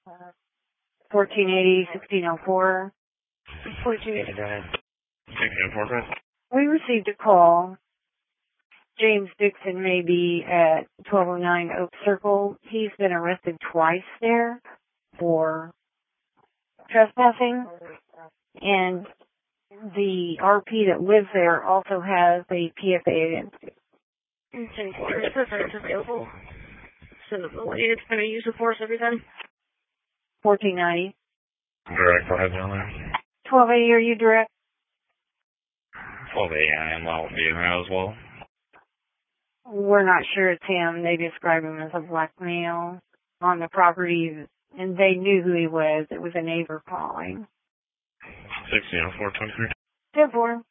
1480, 1604. 1480, go ahead. 1604, go ahead. We received a call. James Dixon may be at 1209 Oak Circle. He's been arrested twice there for trespassing, and the RP that lives there also has a PFA against it. Okay, it's available. So the lady that's going to use the force every time? 1490. Direct, go ahead, down there. 1280, are you direct? 1280, I am. I'll be in there as well. We're not sure it's him. They describe him as a black male on the property, and they knew who he was. It was a neighbor calling. 1604, 23. 10-4.